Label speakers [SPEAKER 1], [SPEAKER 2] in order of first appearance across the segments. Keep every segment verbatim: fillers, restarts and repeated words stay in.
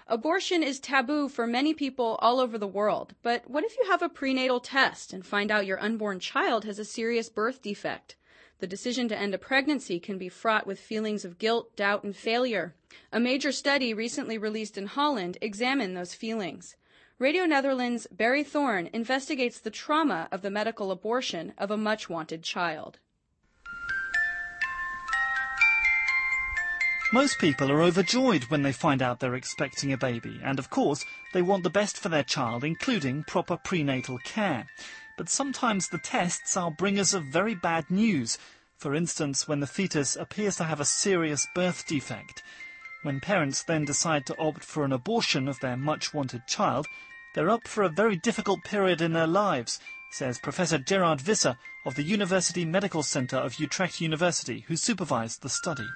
[SPEAKER 1] Abortion is taboo for many people all over the world, but what if you have a prenatal test and find out your unborn child has a serious birth defect? The decision to end a pregnancy can be fraught with feelings of guilt, doubt, and failure. A major study recently released in Holland examined those feelings. Radio Netherlands' Barry Thorne investigates the trauma of the medical abortion of a much-wanted child.
[SPEAKER 2] Most people are overjoyed when they find out they're expecting a baby, and of course they want the best for their child, including proper prenatal care. But sometimes the tests are bringers of very bad news. For instance, when the fetus appears to have a serious birth defect. When parents then decide to opt for an abortion of their much-wanted child, they're up for a very difficult period in their lives, says Professor Gerard Visser of the University Medical Centre of Utrecht University, who supervised the study.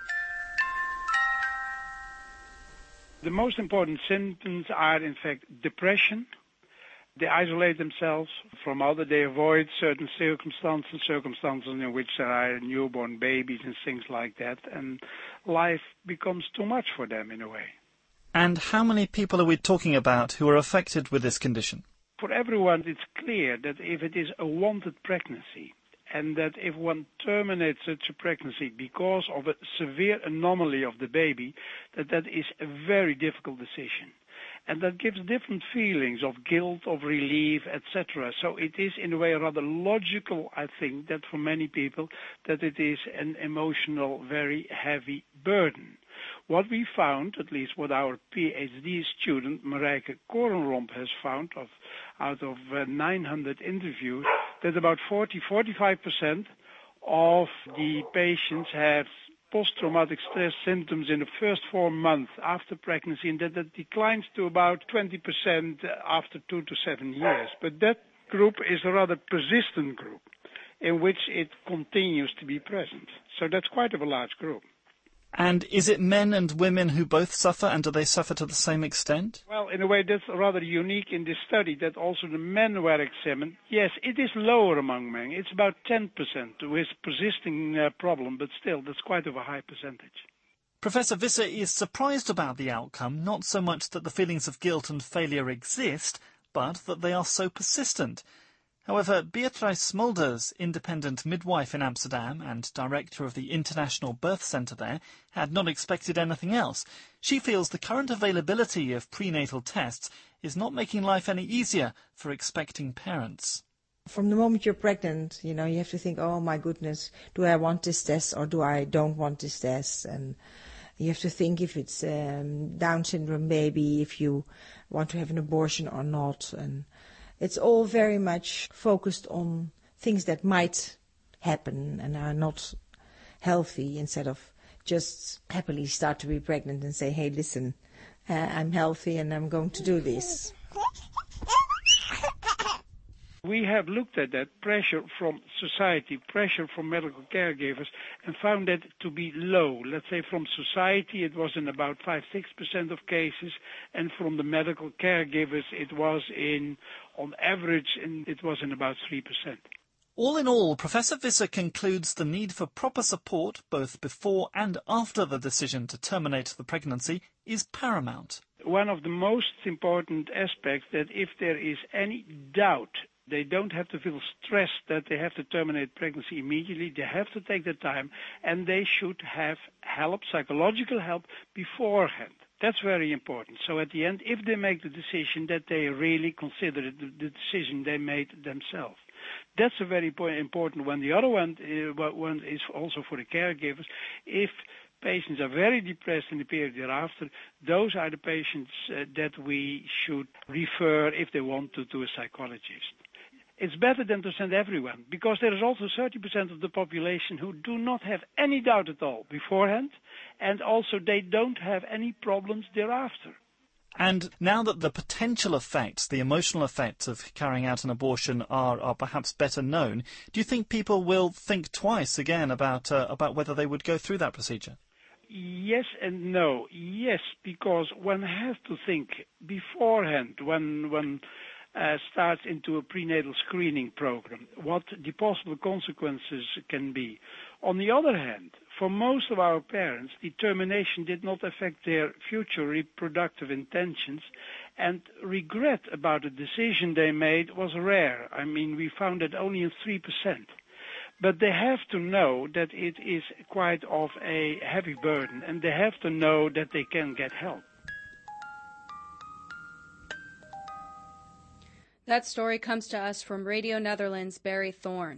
[SPEAKER 3] The most important symptoms are, in fact, depression. They isolate themselves from others. They avoid certain circumstances, circumstances in which there are newborn babies and things like that. And life becomes too much for them in a way.
[SPEAKER 2] And how many people are we talking about who are affected with this condition?
[SPEAKER 3] For everyone, it's clear that if it is a wanted pregnancy, and that if one terminates such a pregnancy because of a severe anomaly of the baby, that that is a very difficult decision. And that gives different feelings of guilt, of relief, et cetera. So it is in a way rather logical, I think, that for many people, that it is an emotional, very heavy burden. What we found, at least what our PhD student Marijke Korenromp has found, of, out of uh, nine hundred interviews, that about forty to forty-five percent of the patients have post-traumatic stress symptoms in the first four months after pregnancy, and that, that declines to about twenty percent after two to seven years. But that group is a rather persistent group in which it continues to be present. So that's quite of a large group.
[SPEAKER 2] And is it men and women who both suffer, and do they suffer to the same extent?
[SPEAKER 3] Well, in a way, that's rather unique in this study, that also the men were examined. Yes, it is lower among men. It's about ten percent with persisting uh, problem, but still, that's quite of a high percentage.
[SPEAKER 2] Professor Visser is surprised about the outcome, not so much that the feelings of guilt and failure exist, but that they are so persistent. However, Beatrice Smulders, independent midwife in Amsterdam and director of the International Birth Centre there, had not expected anything else. She feels the current availability of prenatal tests is not making life any easier for expecting parents.
[SPEAKER 4] From the moment you're pregnant, you know, you have to think, oh my goodness, do I want this test or do I don't want this test? And you have to think if it's um, Down syndrome baby, if you want to have an abortion or not. And it's all very much focused on things that might happen and are not healthy, instead of just happily start to be pregnant and say, hey, listen, uh, I'm healthy and I'm going to do this.
[SPEAKER 3] We have looked at that pressure from society, pressure from medical caregivers, and found that to be low. Let's say from society it was in about five to six percent of cases, and from the medical caregivers it was in, on average, in, it was in about three percent.
[SPEAKER 2] All in all, Professor Visser concludes the need for proper support, both before and after the decision to terminate the pregnancy, is paramount.
[SPEAKER 3] One of the most important aspects, that if there is any doubt, they don't have to feel stressed that they have to terminate pregnancy immediately. They have to take their time, and they should have help, psychological help, beforehand. That's very important. So at the end, if they make the decision, that they really consider it the decision they made themselves. That's a very important one. The other one, uh, one is also for the caregivers. If patients are very depressed in the period thereafter, those are the patients uh, that we should refer, if they want to, to a psychologist. It's better than to send everyone, because there is also thirty percent of the population who do not have any doubt at all beforehand, and also they don't have any problems thereafter.
[SPEAKER 2] And now that the potential effects, the emotional effects of carrying out an abortion are, are perhaps better known, do you think people will think twice again about uh, about whether they would go through that procedure?
[SPEAKER 3] Yes and no. Yes, because one has to think beforehand when one uh, starts into a prenatal screening program, what the possible consequences can be. On the other hand, for most of our parents, the termination did not affect their future reproductive intentions, and regret about the decision they made was rare. I mean, we found it only in three percent. But they have to know that it is quite of a heavy burden, and they have to know that they can get help.
[SPEAKER 1] That story comes to us from Radio Netherlands' Barry Thorne.